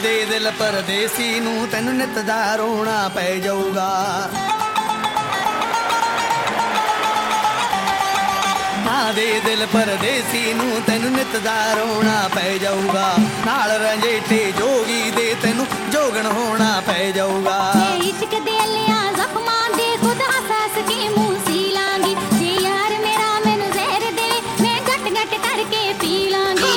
ਦੇ ਦਿਲ ਪਰਦੇਸੀ ਨੂੰ ਤੈਨੂੰ ਨਿੱਤ ਦਾ ਰੋਣਾ ਪੈ ਜਾਊਗਾ। ਨਾ ਦੇ ਦਿਲ ਪਰਦੇਸੀ ਨੂੰ ਤੈਨੂੰ ਨਿੱਤ ਦਾ ਰੋਣਾ ਪੈ ਜਾਊਗਾ। ਨਾਲ ਰੰਜੇਟੇ ਜੋਗੀ ਦੇ ਤੈਨੂੰ ਜੋਗਣ ਹੋਣਾ ਪੈ ਜਾਊਗਾ। ਇਸ਼ਕ ਦੇ ਲਿਆ ਜ਼ਖਮਾਂ ਦੇ ਖੁਦ ਹੱਸ ਕੇ ਮੂੰਹ ਸੀ ਲਾਂਗੀ। ਜੇ ਯਾਰ ਮੇਰਾ ਮੈਨੂੰ ਜ਼ਹਿਰ ਦੇ ਮੈਂ ਘਟ ਘਟ ਕਰਕੇ ਪੀ ਲਾਂਗੀ।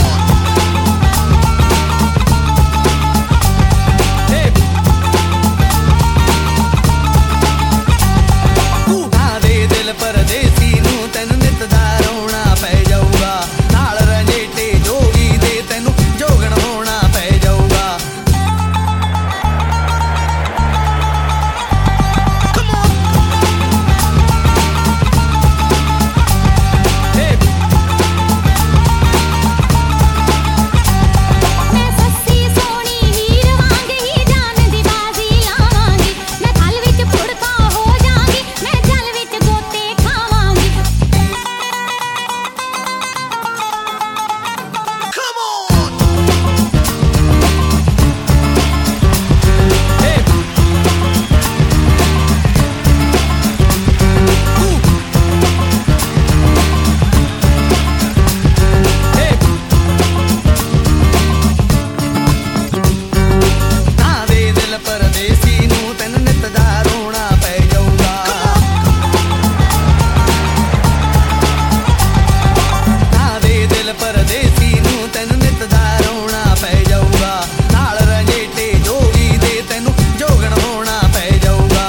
ਪਰਦੇਸੀ ਨੂੰ ਤੈਨੂੰ ਨਿੱਤ ਦਾ ਰੋਣਾ ਪੈ ਜਾਊਗਾ। ਨਾਲ ਰੰਜੇਟੇ ਜੋਗੀ ਦੇ ਤੈਨੂੰ ਜੋਗਣ ਹੋਣਾ ਪੈ ਜਾਊਗਾ। ਮੈਂ ਸੱਸੀ ਸੋਹਣੀ ਹੀਰ ਵਾਂਗ ਹੀ ਜਾਨ ਦੀ ਬਾਜ਼ੀ ਲਾਵਾਂਗੀ। ਮੈਂ ਥਲ ਵਿੱਚ ਫੁੜਕਾ ਹੋ ਜਾਵਾਂਗੀ। ਮੈਂ ਜਲ ਵਿੱਚ ਗੋਤੇ ਖਾਵਾਂਗੀ। ਨਾ ਦੇ ਦਿਲ ਪਰਦੇਸੀ ਨੂੰ ਤੈਨੂੰ ਨਿੱਤ ਦਾ ਰੋਣਾ ਪੈ ਜਾਊਗਾ। ਨਾ ਦੇ ਦਿਲ ਪਰਦੇਸੀ ਨੂੰ ਤੈਨੂੰ ਨਿੱਤ ਦਾ ਰੋਣਾ ਪੈ ਜਾਊਗਾ। ਨਾਲ ਰੰਜੇਟੇ ਜੋਗੀ ਦੇ ਤੈਨੂੰ ਜੋਗਣ ਹੋਣਾ ਪੈ ਜਾਊਗਾ।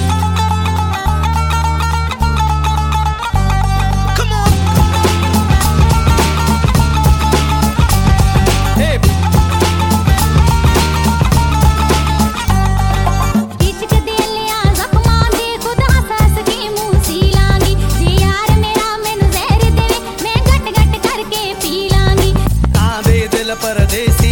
ਇਸ਼ਕ ਦੇ ਲਿਆ ਜ਼ਖਮਾਂ ਦੇ ਖੁਦ ਹੱਸ ਕੇ ਮੂੰਹ ਸੀ ਲਾਂਗੀ। ਜੇ ਯਾਰ ਮੇਰਾ ਮੈਨੂੰ ਜ਼ਹਿਰ ਦੇਵੇ ਮੈਂ ਘਟ ਘਟ ਕਰਕੇ ਪੀ ਲਾਂਗੀ। ਨਾ ਦੇ ਦਿਲ ਪਰਦੇਸੀ